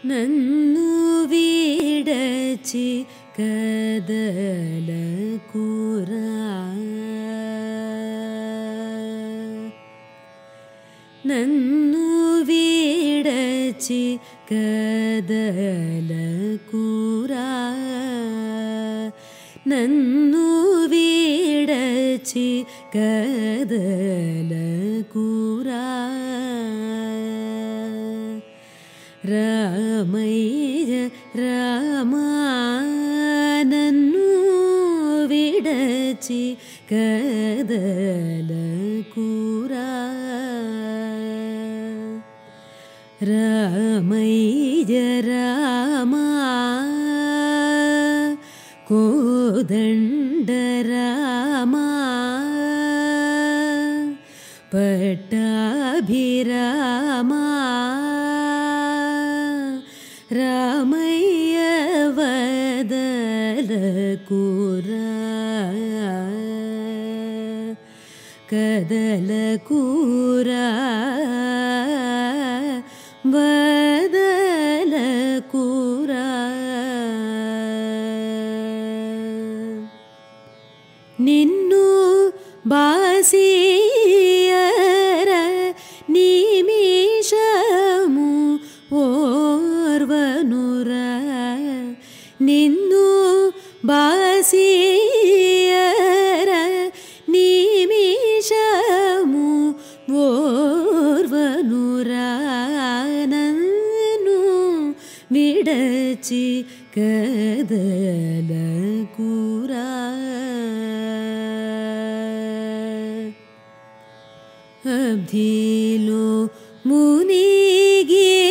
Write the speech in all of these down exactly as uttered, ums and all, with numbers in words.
నన్ను వీడచి కదలకురా నన్ను వీడచి కదలకురా నన్ను వీడచి కదలకురా రామయ్య రామా నన్ను విడచి కదలకురా రామయ్య రామా కోదండ రామా పట్టాభిరామా రామయ్య వదలకురా కదలకురా వదలకురా నిన్ను బాసియర నిమిషము ఓర్వనురా నిన్ను బాసియర నిమిషము ఓర్వనురా నన్ను విడచి కదలకురా అబ్ధిలో మునిగి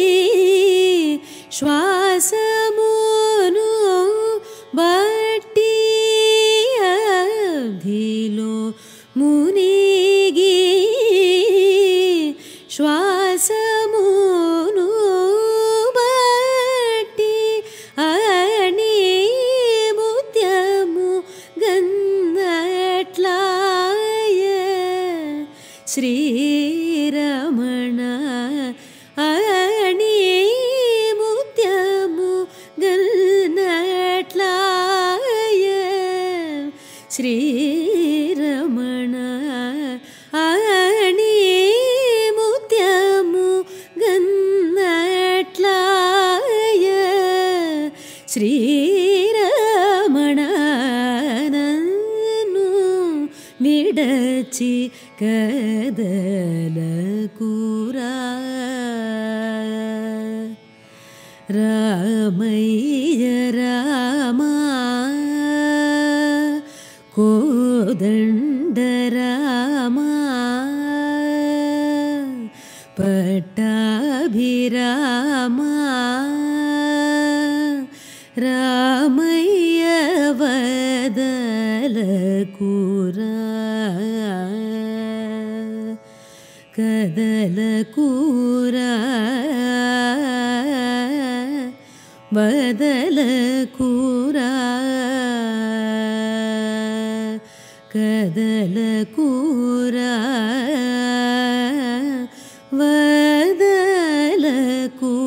శ్వాసమును బట్టి అబ్ధిలో మునిగి శ్వాసమును బట్టి అణి ముత్యము గన్నట్లాయ శ్రీరమణ అణి ముత్యము గన్నట్లాయ శ్రీరమణ అణి ముత్యము గన్నట్లాయ శ్రీరమణ నన్ను విడచి కదలకురా రామయ్య రామా కోదండ రామా పట్టాభిరామా రామయ్య వదలకురా కదలకురా వదలకురా కదలకురా వదలకు